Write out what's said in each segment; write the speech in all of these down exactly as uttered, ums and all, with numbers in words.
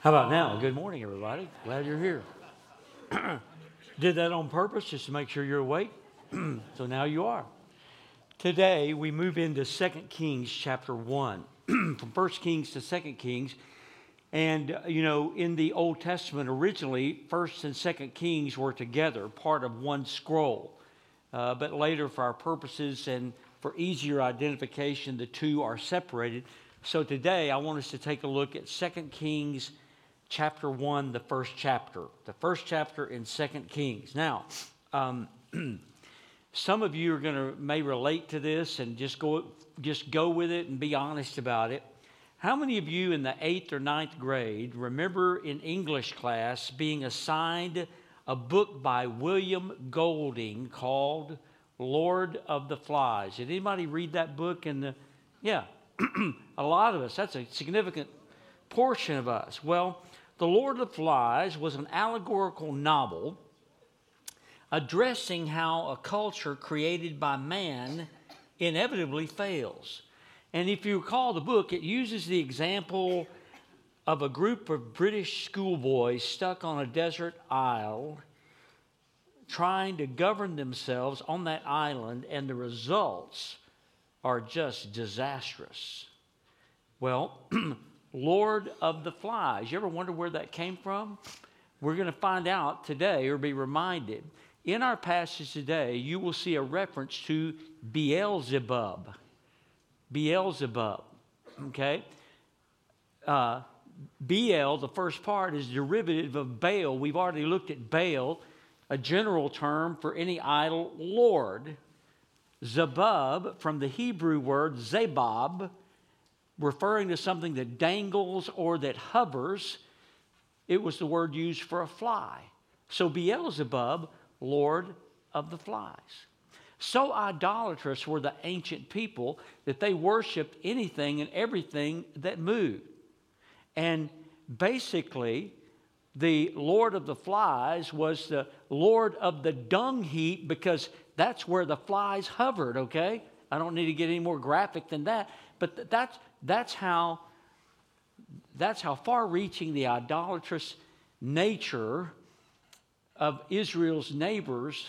How about now? Good morning, everybody. Glad you're here. Did that on purpose just to make sure you're awake. So now you are. Today we move into Second Kings chapter one. From First Kings to Second Kings. And, uh, you know, in the Old Testament originally, First and Second Kings were together, part of one scroll. Uh, but later, for our purposes and for easier identification, the two are separated. So today I want us to take a look at Second Kings chapter one, the first chapter. The first chapter in Second Kings. Now, um, some of you are going to may relate to this and just go just go with it and be honest about it. How many of you in the eighth or ninth grade remember in English class being assigned a book by William Golding called Lord of the Flies? Did anybody read that book? In the yeah, a lot of us. That's a significant portion of us. Well, The Lord of the Flies was an allegorical novel addressing how a culture created by man inevitably fails. And if you recall the book, it uses the example of a group of British schoolboys stuck on a desert isle trying to govern themselves on that island, and the results are just disastrous. Well, Lord of the Flies. You ever wonder where that came from? We're going to find out today, or be reminded. In our passage today, you will see a reference to Beelzebub. Beelzebub, okay? Uh, Beel, the first part, is derivative of Baal. We've already looked at Baal, a general term for any idol lord. Zebub, from the Hebrew word zebab, referring to something that dangles or that hovers. It was the word used for a fly. So Beelzebub, Lord of the Flies. So idolatrous were the ancient people that they worshiped anything and everything that moved. And basically, the Lord of the Flies was the Lord of the dung heap, because that's where the flies hovered, okay? I don't need to get any more graphic than that. But that's, that's, how, that's how far-reaching the idolatrous nature of Israel's neighbors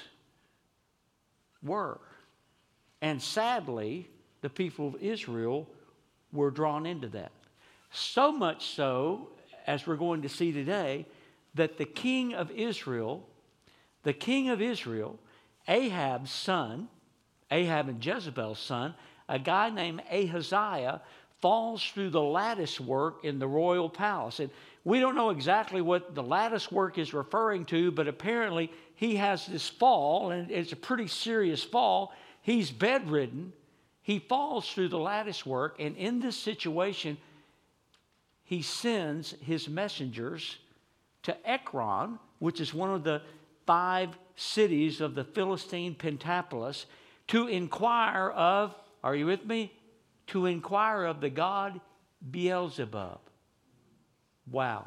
were. And sadly, the people of Israel were drawn into that. So much so, as we're going to see today, that the king of Israel, the king of Israel, Ahab's son, Ahab and Jezebel's son, a guy named Ahaziah, falls through the lattice work in the royal palace. And we don't know exactly what the lattice work is referring to, but apparently he has this fall, and it's a pretty serious fall. He's bedridden. He falls through the lattice work, and in this situation, he sends his messengers to Ekron, which is one of the five cities of the Philistine Pentapolis, to inquire of, are you with me? To inquire of the god Beelzebub. Wow.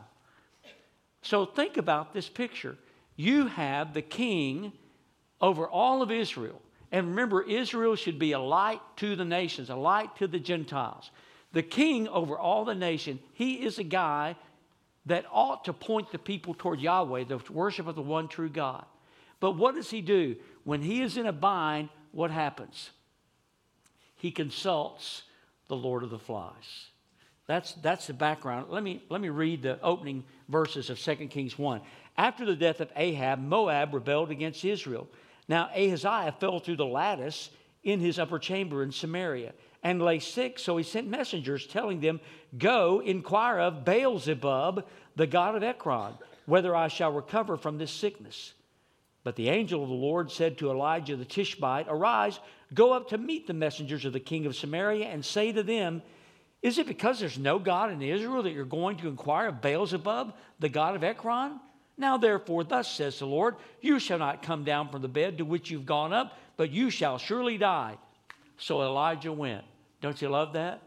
So think about this picture. You have the king over all of Israel. And remember, Israel should be a light to the nations, a light to the Gentiles. The king over all the nation, he is a guy that ought to point the people toward Yahweh, the worship of the one true God. But what does he do? When he is in a bind, what happens? He consults the Lord of the Flies. That's, that's the background. Let me, let me read the opening verses of Second Kings one. After the death of Ahab, Moab rebelled against Israel. Now Ahaziah fell through the lattice in his upper chamber in Samaria and lay sick, so he sent messengers telling them, "Go, inquire of Beelzebub, the god of Ekron, whether I shall recover from this sickness." But the angel of the Lord said to Elijah the Tishbite, "Arise, go up to meet the messengers of the king of Samaria and say to them, is it because there's no God in Israel that you're going to inquire of Beelzebub, the god of Ekron? Now therefore, thus says the Lord, you shall not come down from the bed to which you've gone up, but you shall surely die." So Elijah went. Don't you love that?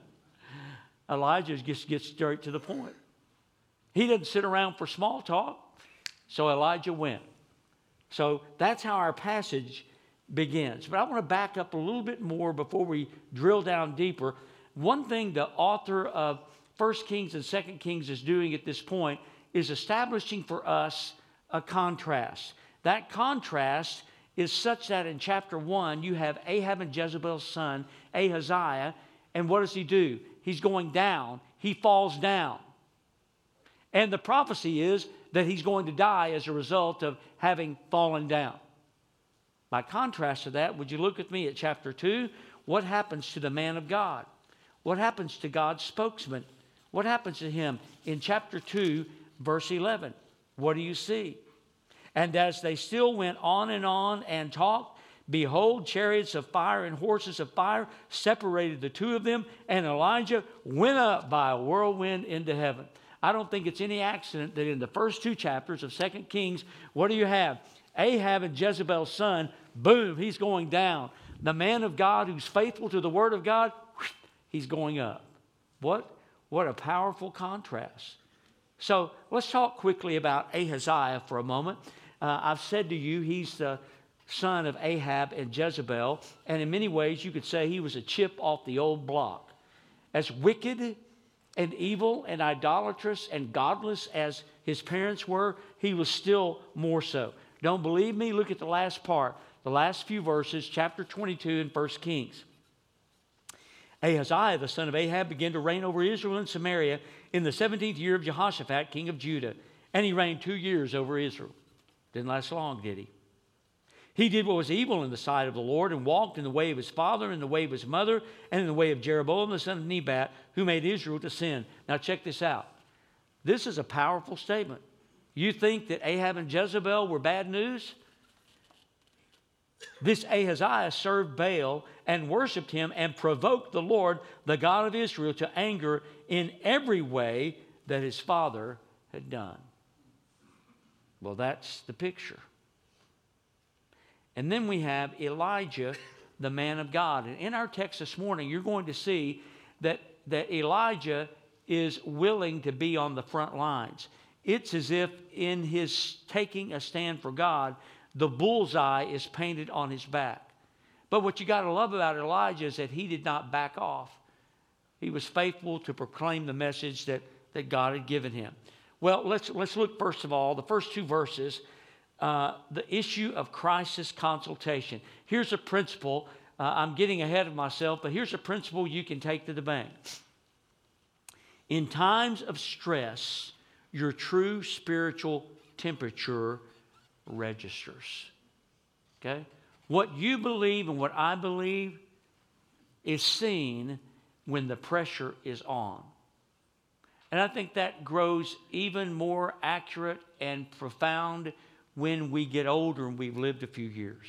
Elijah just gets straight to the point. He doesn't sit around for small talk. So Elijah went. So that's how our passage begins. But I want to back up a little bit more before we drill down deeper. One thing the author of First Kings and Second Kings is doing at this point is establishing for us a contrast. That contrast is such that in chapter one, you have Ahab and Jezebel's son, Ahaziah, and what does he do? He's going down. He falls down. And the prophecy is that he's going to die as a result of having fallen down. By contrast to that, would you look with me at chapter two? What happens to the man of God? What happens to God's spokesman? What happens to him? In chapter two, verse eleven, what do you see? And as they still went on and on and talked, behold, chariots of fire and horses of fire separated the two of them, and Elijah went up by a whirlwind into heaven. I don't think it's any accident that in the first two chapters of Second Kings, what do you have? Ahab and Jezebel's son, boom, he's going down. The man of God who's faithful to the word of God, he's going up. What? What a powerful contrast. So let's talk quickly about Ahaziah for a moment. Uh, I've said to you, he's the son of Ahab and Jezebel, and in many ways you could say he was a chip off the old block. As wicked and evil and idolatrous and godless as his parents were, he was still more so. Don't believe me? Look at the last part, the last few verses, chapter twenty-two in First Kings. Ahaziah, the son of Ahab, began to reign over Israel and Samaria in the seventeenth year of Jehoshaphat, king of Judah. And he reigned two years over Israel. Didn't last long, did he? He did what was evil in the sight of the Lord and walked in the way of his father, and in the way of his mother, and in the way of Jeroboam, the son of Nebat, who made Israel to sin. Now check this out. This is a powerful statement. You think that Ahab and Jezebel were bad news? This Ahaziah served Baal and worshiped him and provoked the Lord, the God of Israel, to anger in every way that his father had done. Well, that's the picture. And then we have Elijah, the man of God. And in our text this morning, you're going to see that, that Elijah is willing to be on the front lines. It's as if in his taking a stand for God, the bullseye is painted on his back. But what you got to love about Elijah is that he did not back off. He was faithful to proclaim the message that, that God had given him. Well, let's, let's look first of all, the first two verses, uh, the issue of crisis consultation. Here's a principle. Uh, I'm getting ahead of myself, but here's a principle you can take to the bank. In times of stress, your true spiritual temperature registers. Okay? What you believe and what I believe is seen when the pressure is on. And I think that grows even more accurate and profound when we get older and we've lived a few years.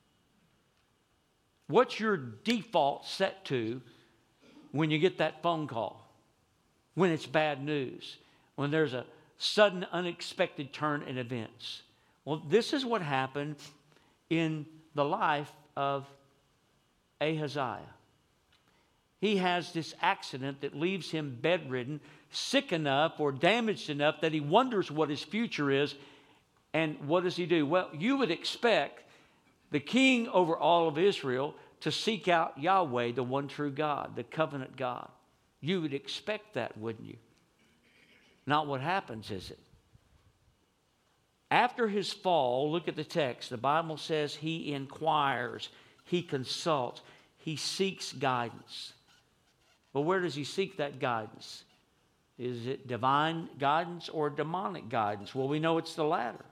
What's your default set to when you get that phone call? When it's bad news? When there's a sudden, unexpected turn in events? Well, this is what happened in the life of Ahaziah. He has this accident that leaves him bedridden, sick enough or damaged enough that he wonders what his future is. And what does he do? Well, you would expect the king over all of Israel to seek out Yahweh, the one true God, the covenant God. You would expect that, wouldn't you? Not what happens, is it? After his fall, look at the text. The Bible says he inquires, he consults, he seeks guidance. But where does he seek that guidance? Is it divine guidance or demonic guidance? Well, we know it's the latter.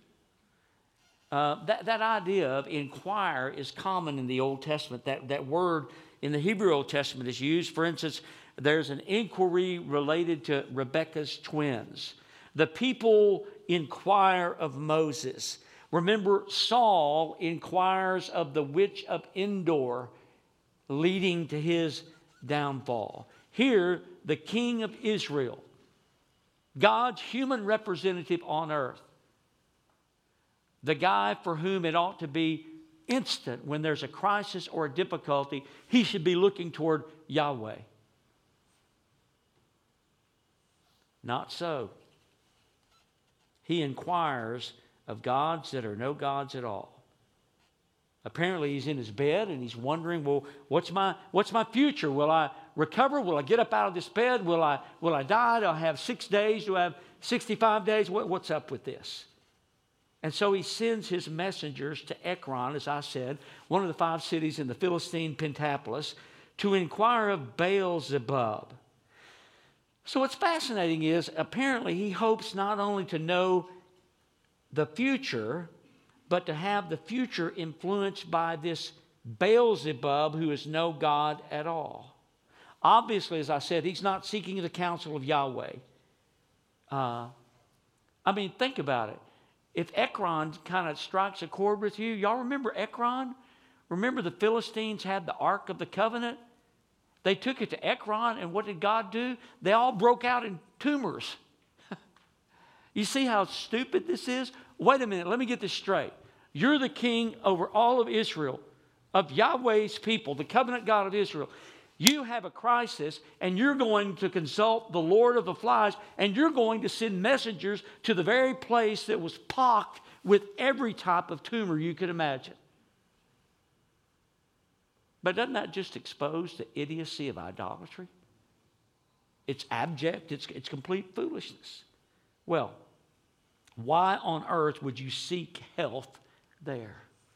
Uh, that, that idea of inquire is common in the Old Testament. That, that word in the Hebrew Old Testament is used. For instance, there's an inquiry related to Rebekah's twins. The people inquire of Moses. Remember, Saul inquires of the witch of Endor, leading to his downfall. Here, the king of Israel, God's human representative on earth, the guy for whom it ought to be instant when there's a crisis or a difficulty, he should be looking toward Yahweh. Not so. He inquires of gods that are no gods at all. Apparently he's in his bed and he's wondering, well, what's my, what's my future? Will I, recover? Will I get up out of this bed? Will I, will I die? Do I have six days? Do I have sixty-five days? What, what's up with this? And so he sends his messengers to Ekron, as I said, one of the five cities in the Philistine Pentapolis, to inquire of Baal-zebub. So what's fascinating is apparently he hopes not only to know the future, but to have the future influenced by this Baal-zebub, who is no God at all. Obviously, as I said, he's not seeking the counsel of Yahweh. Uh, I mean, think about it. If Ekron kind of strikes a chord with you, y'all remember Ekron? Remember the Philistines had the Ark of the Covenant? They took it to Ekron, and what did God do? They all broke out in tumors. You see how stupid this is? Wait a minute, let me get this straight. You're the king over all of Israel, of Yahweh's people, the covenant God of Israel. You have a crisis, and you're going to consult the Lord of the Flies, and you're going to send messengers to the very place that was pocked with every type of tumor you could imagine. But doesn't that just expose the idiocy of idolatry? It's abject, it's, it's complete foolishness. Well, why on earth would you seek health there?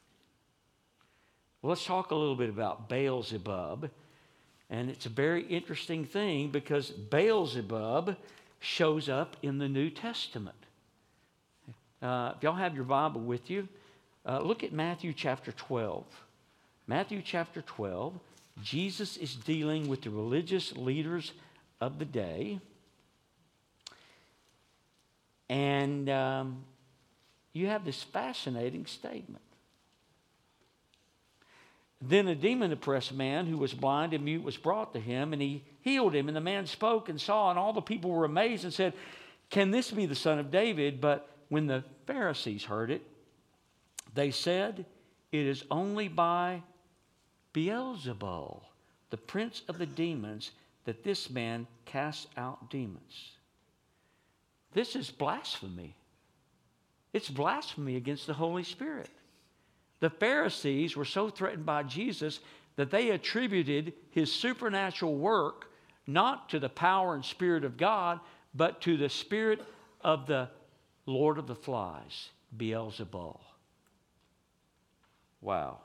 Well, let's talk a little bit about Baal-zebub. And it's a very interesting thing because Baal-zebub shows up in the New Testament. Uh, if y'all have your Bible with you, uh, look at Matthew chapter twelve. Matthew chapter twelve, Jesus is dealing with the religious leaders of the day. And um, you have this fascinating statement. Then a demon-oppressed man who was blind and mute was brought to him, and he healed him. And the man spoke and saw, and all the people were amazed and said, "Can this be the son of David?" But when the Pharisees heard it, they said, "It is only by Beelzebul, the prince of the demons, that this man casts out demons." This is blasphemy. It's blasphemy against the Holy Spirit. The Pharisees were so threatened by Jesus that they attributed his supernatural work not to the power and spirit of God, but to the spirit of the Lord of the Flies, Beelzebul. Wow.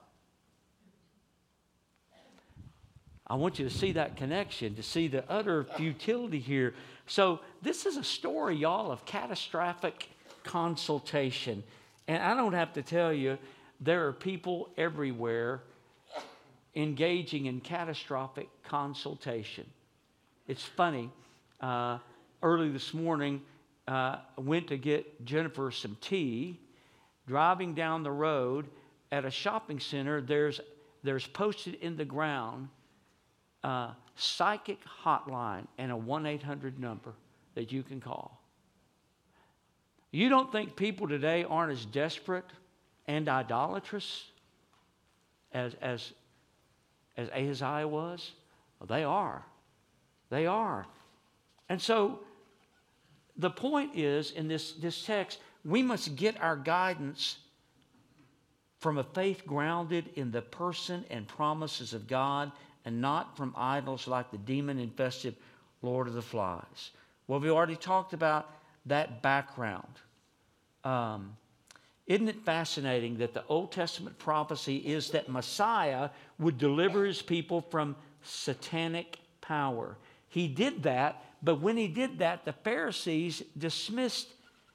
I want you to see that connection, to see the utter futility here. So this is a story, y'all, of catastrophic consultation. And I don't have to tell you, there are people everywhere engaging in catastrophic consultation. It's funny. Uh, early this morning, uh, I went to get Jennifer some tea. Driving down the road at a shopping center, there's, there's posted in the ground uh, psychic hotline and a one eight hundred number that you can call. You don't think people today aren't as desperate and idolatrous as, as, as Ahaziah was? Well, they are. They are. And so the point is, in this, this text, we must get our guidance from a faith grounded in the person and promises of God and not from idols like the demon-infested Lord of the Flies. Well, we already talked about that background. Um, Isn't it fascinating that the Old Testament prophecy is that Messiah would deliver his people from satanic power? He did that, but when he did that, the Pharisees dismissed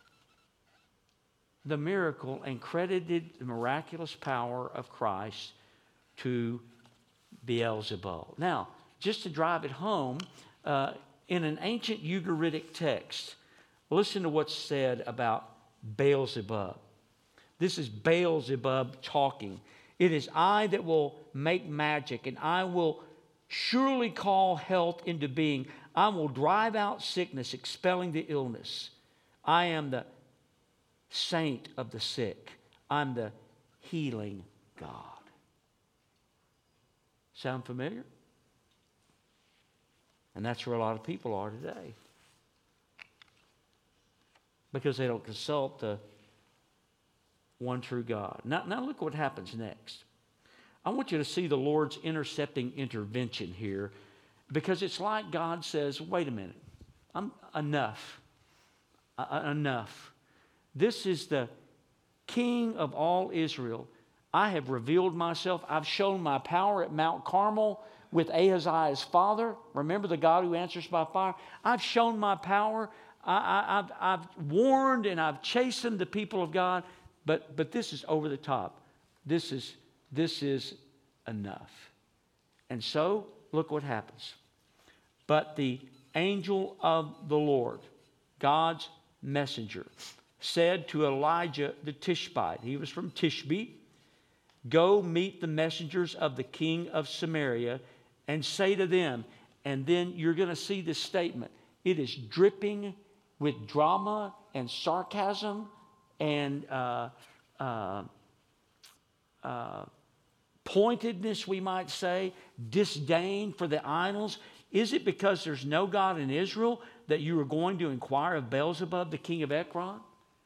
the miracle and credited the miraculous power of Christ to Beelzebul. Now, just to drive it home, uh, in an ancient Ugaritic text, listen to what's said about Beelzebub. This is Beelzebub talking. "It is I that will make magic, and I will surely call health into being. I will drive out sickness, expelling the illness. I am the saint of the sick. I'm the healing God." Sound familiar? And that's where a lot of people are today. Because they don't consult the one true God. Now, now look what happens next. I want you to see the Lord's intercepting intervention here. Because it's like God says, wait a minute, I'm enough. Uh, enough. This is the King of all Israel. I have revealed myself. I've shown my power at Mount Carmel with Ahaziah's father. Remember the God who answers by fire? I've shown my power. I, I, I've, I've warned and I've chastened the people of God. But, but this is over the top. This is, this is enough. And so, look what happens. But the angel of the Lord, God's messenger, said to Elijah the Tishbite, he was from Tishbe, go meet the messengers of the king of Samaria and say to them, and then you're going to see this statement. It is dripping with drama and sarcasm and uh, uh, uh, pointedness, we might say, disdain for the idols. Is it because there's no God in Israel that you are going to inquire of Beelzebub, the king of Ekron?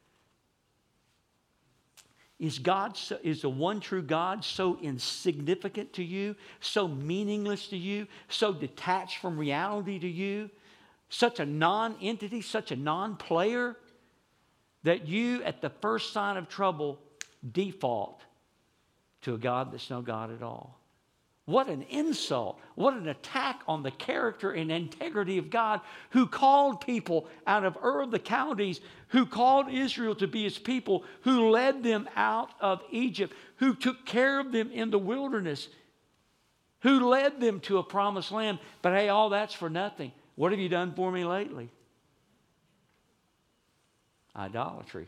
Is God, so, is the one true God so insignificant to you, so meaningless to you, so detached from reality to you, such a non-entity, such a non-player, that you, at the first sign of trouble, default to a God that's no God at all? What an insult. What an attack on the character and integrity of God, who called people out of Ur of the Chaldees, who called Israel to be his people, who led them out of Egypt, who took care of them in the wilderness, who led them to a promised land. But hey, all that's for nothing. What have you done for me lately? Idolatry.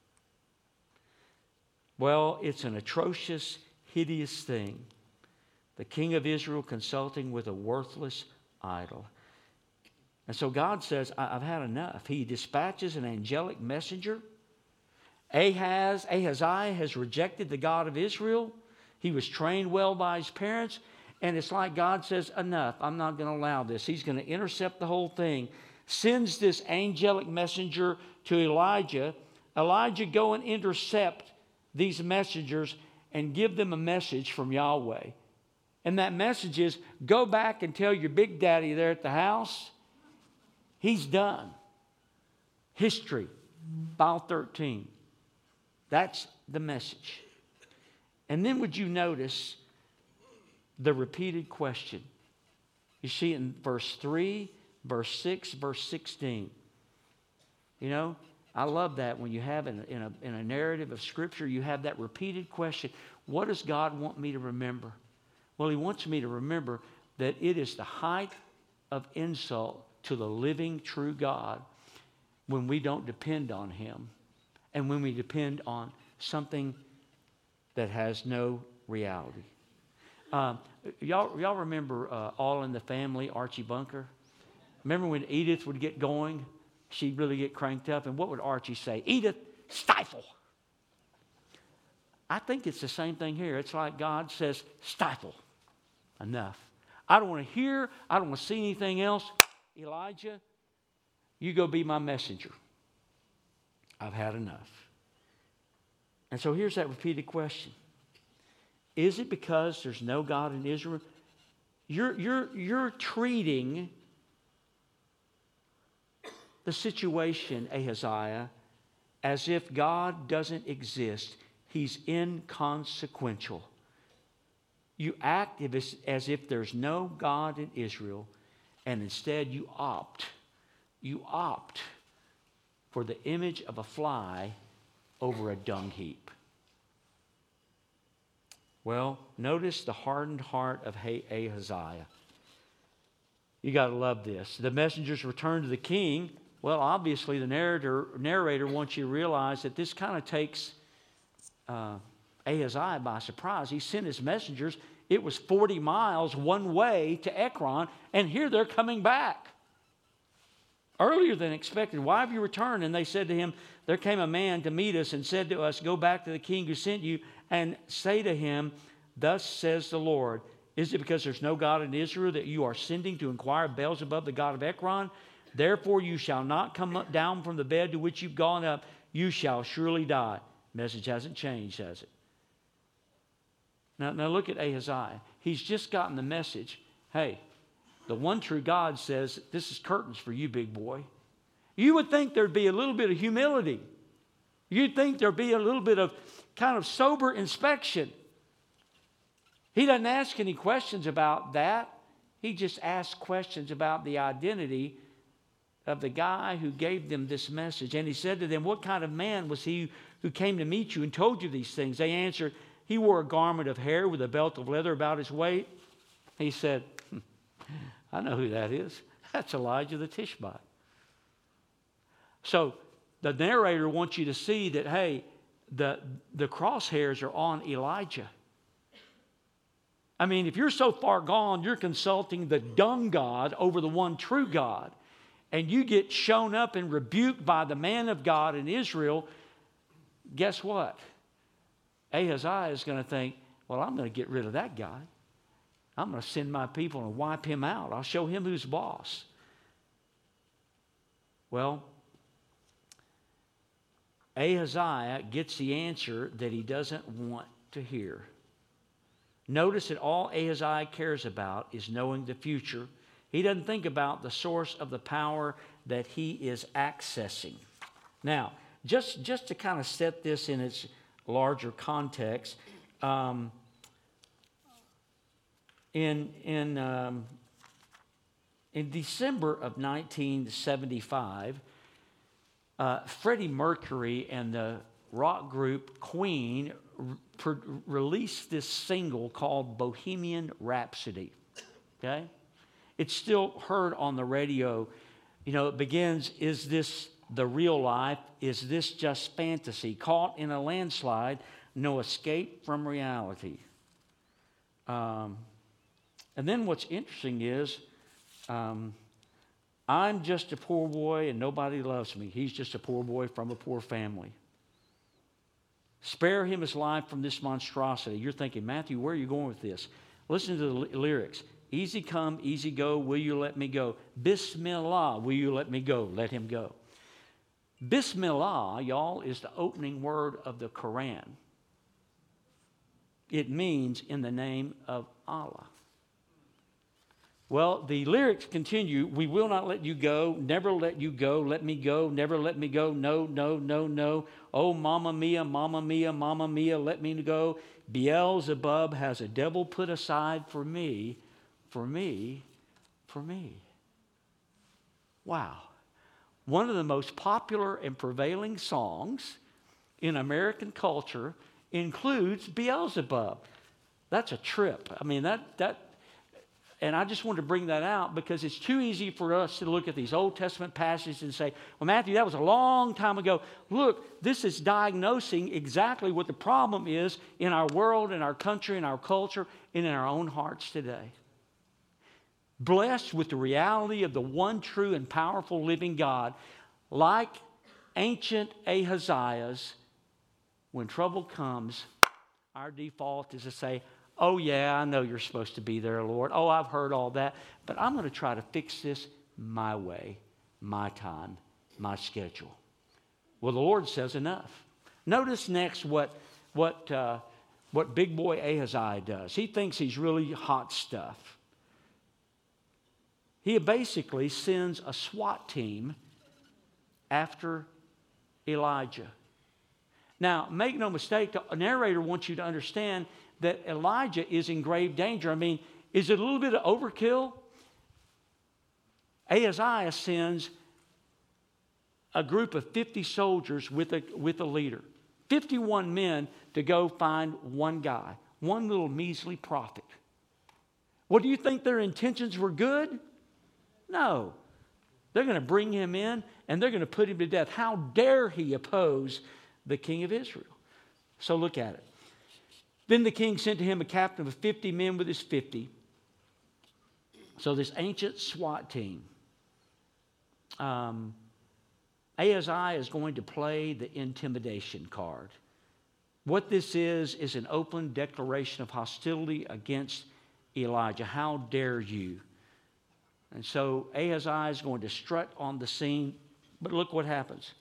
Well, it's an atrocious, hideous thing. The king of Israel consulting with a worthless idol. And so God says, I've had enough. He dispatches an angelic messenger. Ahaz, Ahaziah has rejected the God of Israel. He was trained well by his parents. And it's like God says, enough. I'm not going to allow this. He's going to intercept the whole thing. Sends this angelic messenger to Elijah. Elijah, go and intercept these messengers and give them a message from Yahweh. And that message is, go back and tell your big daddy there at the house, he's done. History, File thirteen. That's the message. And then would you notice the repeated question? You see it in verse three, verse six, verse sixteen. You know, I love that when you have in a, in a, in a narrative of Scripture, you have that repeated question. What does God want me to remember? Well, he wants me to remember that it is the height of insult to the living, true God when we don't depend on him and when we depend on something that has no reality. Uh, y'all, y'all remember uh, All in the Family, Archie Bunker? Remember when Edith would get going? She'd really get cranked up. And what would Archie say? Edith, stifle. I think it's the same thing here. It's like God says, stifle. Enough. I don't want to hear. I don't want to see anything else. Elijah, you go be my messenger. I've had enough. And so here's that repeated question. Is it because there's no God in Israel? You're, you're, you're treating the situation, Ahaziah, as if God doesn't exist. He's inconsequential. You act as if there's no God in Israel, and instead you opt, you opt for the image of a fly over a dung heap. Well, notice the hardened heart of Ahaziah. You got to love this. The messengers returned to the king. Well, obviously the narrator, narrator wants you to realize that this kind of takes uh, Ahaziah by surprise. He sent his messengers. It was forty miles one way to Ekron, and here they're coming back earlier than expected. Why have you returned? And they said to him, there came a man to meet us and said to us, go back to the king who sent you and say to him, thus says the Lord, is it because there's no God in Israel that you are sending to inquire of Beelzebub, the god of Ekron? Therefore you shall not come up down from the bed to which you've gone up. You shall surely die. Message hasn't changed, has it? Now, now look at Ahaziah. He's just gotten the message. Hey, The one true God says, this is curtains for you, big boy. You would think there'd be a little bit of humility. You'd think there'd be a little bit of kind of sober inspection. He doesn't ask any questions about that. He just asks questions about the identity of the guy who gave them this message. And he said to them, what kind of man was he who came to meet you and told you these things? They answered, he wore a garment of hair with a belt of leather about his waist. He said, hmm, I know who that is. That's Elijah the Tishbite. So the narrator wants you to see that, hey, the, the crosshairs are on Elijah. I mean, if you're so far gone, you're consulting the dung god over the one true God, and you get shown up and rebuked by the man of God in Israel, guess what? Ahaziah is going to think, well, I'm going to get rid of that guy. I'm going to send my people and wipe him out. I'll show him who's boss. Well, Ahaziah gets the answer that he doesn't want to hear. Notice that all Ahaziah cares about is knowing the future. He doesn't think about the source of the power that he is accessing. Now, just, just to kind of set this in its larger context, um, in, in, um, in December of nineteen seventy-five, uh, Freddie Mercury and the rock group Queen re- released this single called Bohemian Rhapsody. Okay? It's still heard on the radio. You know, it begins, is this the real life? Is this just fantasy? Caught in a landslide, no escape from reality. Um, and then what's interesting is, um, I'm just a poor boy and nobody loves me. He's just a poor boy from a poor family. Spare him his life from this monstrosity. You're thinking, Matthew, where are you going with this? Listen to the lyrics. Easy come, easy go, will you let me go? Bismillah, will you let me go? Let him go. Bismillah, y'all, is the opening word of the Quran. It means in the name of Allah. Well, the lyrics continue, we will not let you go, never let you go, let me go, never let me go, no, no, no, no. Oh, mamma mia, mamma mia, mamma mia, let me go. Beelzebub has a devil put aside for me, for me, for me. Wow. One of the most popular and prevailing songs in American culture includes Beelzebub. That's a trip. I mean, that that... And I just wanted to bring that out because it's too easy for us to look at these Old Testament passages and say, well, Matthew, that was a long time ago. Look, this is diagnosing exactly what the problem is in our world, in our country, in our culture, and in our own hearts today. Blessed with the reality of the one true and powerful living God, like ancient Ahaziah's, when trouble comes, our default is to say, oh, yeah, I know you're supposed to be there, Lord. Oh, I've heard all that. But I'm going to try to fix this my way, my time, my schedule. Well, the Lord says enough. Notice next what, what, uh, what big boy Ahaziah does. He thinks he's really hot stuff. He basically sends a SWAT team after Elijah. Now, make no mistake, the narrator wants you to understand that Elijah is in grave danger. I mean, is it a little bit of overkill? Ahaziah sends a group of fifty soldiers with a, with a leader. fifty-one men to go find one guy, one little measly prophet. Well, do you think their intentions were good? No. They're going to bring him in and they're going to put him to death. How dare he oppose the king of Israel? So look at it. Then the king sent to him a captain of fifty men with his fifty. So this ancient SWAT team. Um, Ahaziah is going to play the intimidation card. What this is, is an open declaration of hostility against Elijah. How dare you? And so Ahaziah is going to strut on the scene. But look what happens.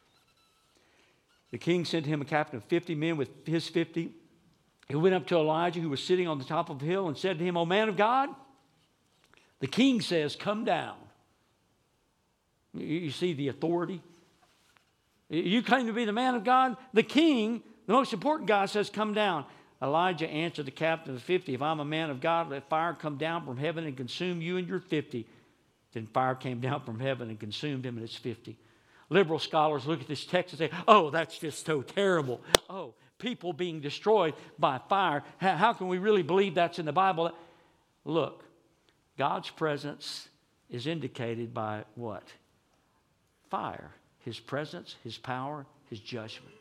The king sent to him a captain of fifty men with his fifty. He went up to Elijah, who was sitting on the top of a hill, and said to him, O man of God, The king says, come down. You, you see the authority? You claim to be the man of God? The king, the most important guy, says, come down. Elijah answered the captain of the fifty, if I'm a man of God, let fire come down from heaven and consume you and your fifty. Then fire came down from heaven and consumed him and his fifty. Liberal scholars look at this text and say, oh, that's just so terrible. Oh, people being destroyed by fire. How, how can we really believe that's in the Bible? Look, God's presence is indicated by what? Fire. His presence, His power, His judgment.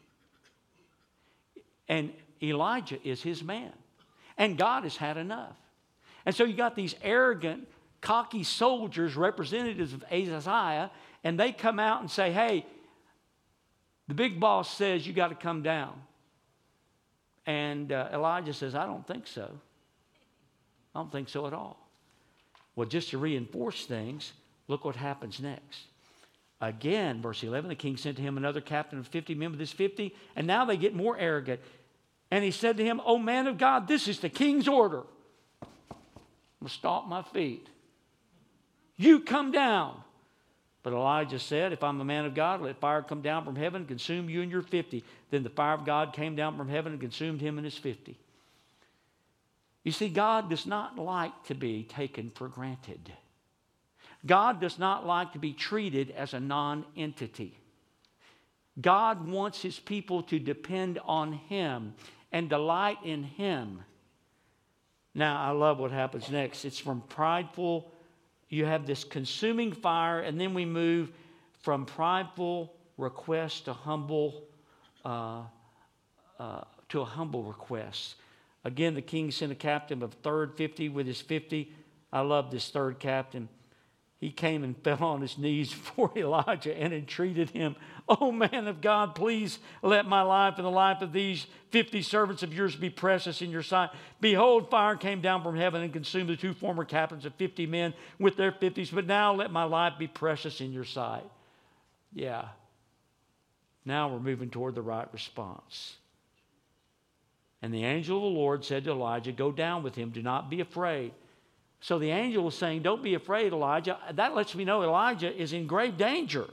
And Elijah is His man. And God has had enough. And so you got these arrogant, cocky soldiers, representatives of Ahaziah, and they come out and say, hey, the big boss says you got to come down. And uh, Elijah says, I don't think so. I don't think so at all. Well, just to reinforce things, look what happens next. Again, verse eleven, the king sent to him another captain of fifty men with his fifty, and now they get more arrogant. And he said to him, O man of God, this is the king's order. I'm going to stomp my feet. You come down. But Elijah said, if I'm a man of God, let fire come down from heaven and consume you and your fifty. Then the fire of God came down from heaven and consumed him and his fifty. You see, God does not like to be taken for granted. God does not like to be treated as a non-entity. God wants His people to depend on Him and delight in Him. Now, I love what happens next. It's from prideful, you have this consuming fire, and then we move from prideful request to humble, uh, uh, to a humble request. Again, the king sent a captain of third fifty with his fifty. I love this third captain. He came and fell on his knees before Elijah and entreated him, O man of God, please let my life and the life of these fifty servants of yours be precious in your sight. Behold, fire came down from heaven and consumed the two former captains of fifty men with their fifties. But now let my life be precious in your sight. Yeah. Now we're moving toward the right response. And the angel of the Lord said to Elijah, go down with him, do not be afraid. So the angel was saying, don't be afraid, Elijah. That lets me know Elijah is in grave danger.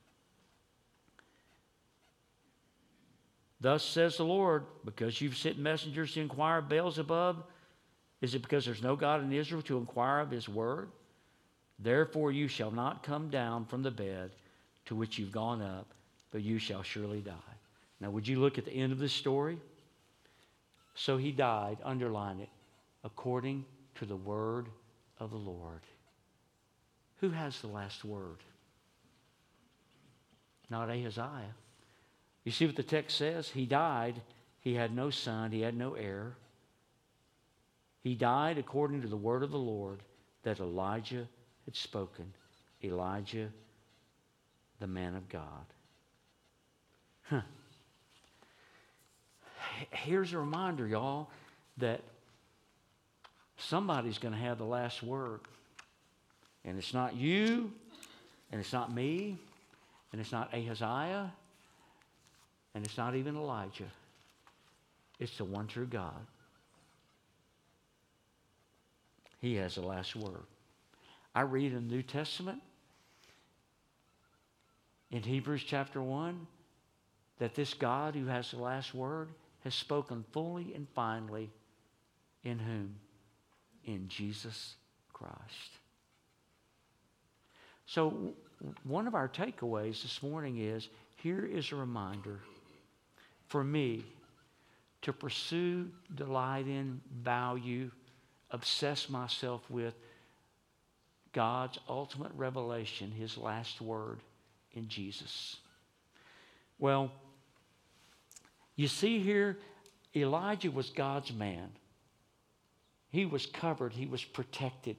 Thus says the Lord, because you've sent messengers to inquire of Beelzebub, is it because there's no God in Israel to inquire of His word? Therefore you shall not come down from the bed to which you've gone up, but you shall surely die. Now would you look at the end of this story? So he died, underline it, according to the word of the Lord. Who has the last word? Not Ahaziah. You see what the text says? He died. He had no son. He had no heir. He died according to the word of the Lord that Elijah had spoken. Elijah, the man of God. Huh. Here's a reminder, y'all, that somebody's going to have the last word. And it's not you, and it's not me, and it's not Ahaziah, and it's not even Elijah. It's the one true God. He has the last word. I read in the New Testament, in Hebrews chapter one, that this God who has the last word has spoken fully and finally in whom? In Jesus Christ. So one of our takeaways this morning is, here is a reminder for me to pursue, delight in, value, obsess myself with God's ultimate revelation, His last word in Jesus. Well, you see here, Elijah was God's man. He was covered. He was protected.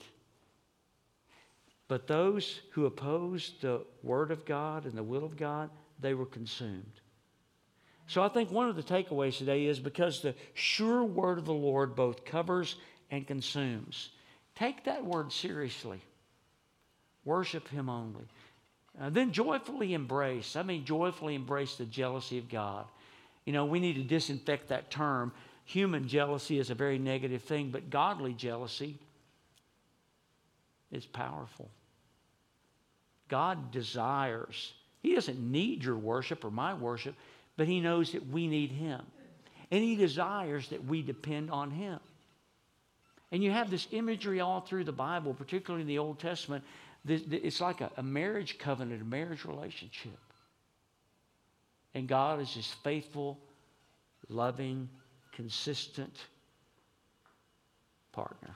But those who opposed the word of God and the will of God, they were consumed. So I think one of the takeaways today is, because the sure word of the Lord both covers and consumes, take that word seriously. Worship Him only. Uh, then joyfully embrace, I mean joyfully embrace the jealousy of God. You know, we need to disinfect that term. Human jealousy is a very negative thing, but godly jealousy is powerful. God desires, He doesn't need your worship or my worship, but He knows that we need Him. And He desires that we depend on Him. And you have this imagery all through the Bible, particularly in the Old Testament. It's like a, a marriage covenant, a marriage relationship. And God is this faithful, loving, consistent partner.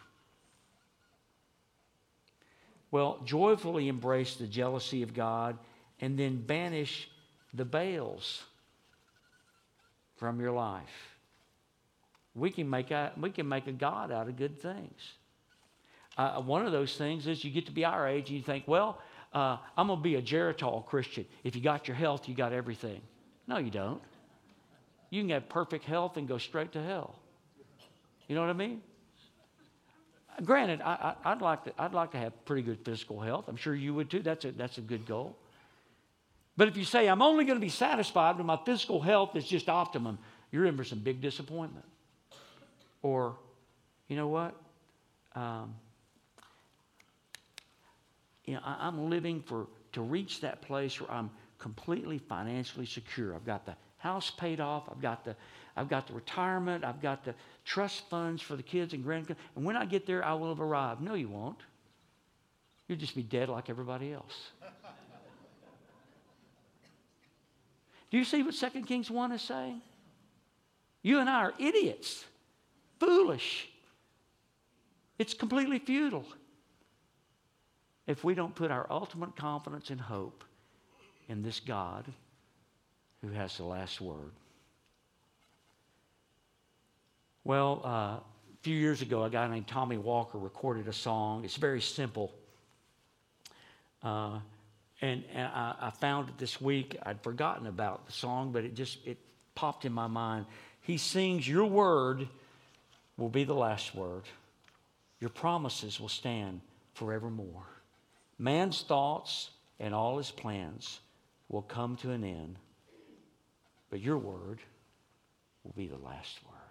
Well, joyfully embrace the jealousy of God and then banish the Baals from your life. We can make a, we can make a God out of good things. Uh, one of those things is you get to be our age and you think, well, uh, I'm going to be a Geritol Christian. If you got your health, you got everything. No, you don't. You can have perfect health and go straight to hell. You know what I mean? Granted, I, I, I'd like to, I'd like to have pretty good physical health. I'm sure you would too. That's a, that's a good goal. But if you say, I'm only going to be satisfied when my physical health is just optimum, you're in for some big disappointment. Or, you know what? Um, you know, I, I'm living for to reach that place where I'm completely financially secure. I've got the house paid off. I've got the, I've got the retirement. I've got the trust funds for the kids and grandkids. And when I get there, I will have arrived. No, you won't. You'll just be dead like everybody else. Do you see what Second Kings one is saying? You and I are idiots. Foolish. It's completely futile if we don't put our ultimate confidence and hope in this God who has the last word. Well, uh, a few years ago, a guy named Tommy Walker recorded a song. It's very simple. Uh, and and I, I found it this week. I'd forgotten about the song, but it just it popped in my mind. He sings, your word will be the last word. Your promises will stand forevermore. Man's thoughts and all his plans will come to an end, but your word will be the last word.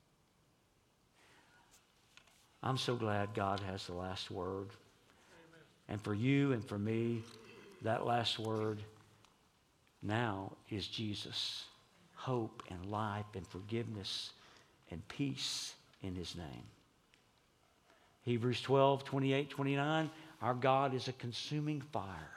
I'm so glad God has the last word. And for you and for me, that last word now is Jesus. Hope and life and forgiveness and peace in His name. Hebrews twelve, twenty-eight, twenty-nine, our God is a consuming fire.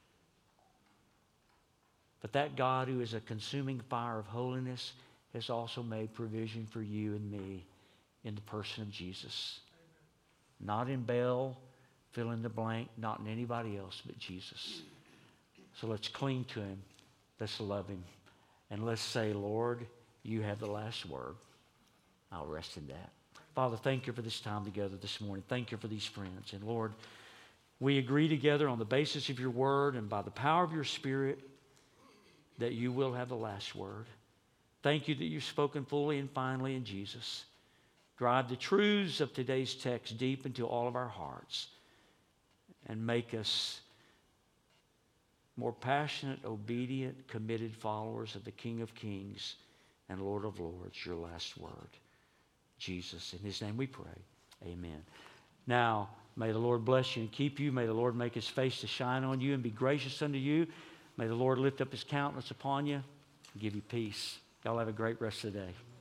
But that God who is a consuming fire of holiness has also made provision for you and me in the person of Jesus. Not in Baal, fill in the blank, not in anybody else but Jesus. So let's cling to Him. Let's love Him. And let's say, Lord, you have the last word. I'll rest in that. Father, thank you for this time together this morning. Thank you for these friends. And Lord, we agree together on the basis of your word and by the power of your Spirit that you will have the last word. Thank you that you've spoken fully and finally in Jesus. Drive the truths of today's text deep into all of our hearts and make us more passionate, obedient, committed followers of the King of Kings and Lord of Lords, your last word. Jesus, in His name we pray. Amen. Now, may the Lord bless you and keep you. May the Lord make His face to shine on you and be gracious unto you. May the Lord lift up His countenance upon you and give you peace. Y'all have a great rest of the day.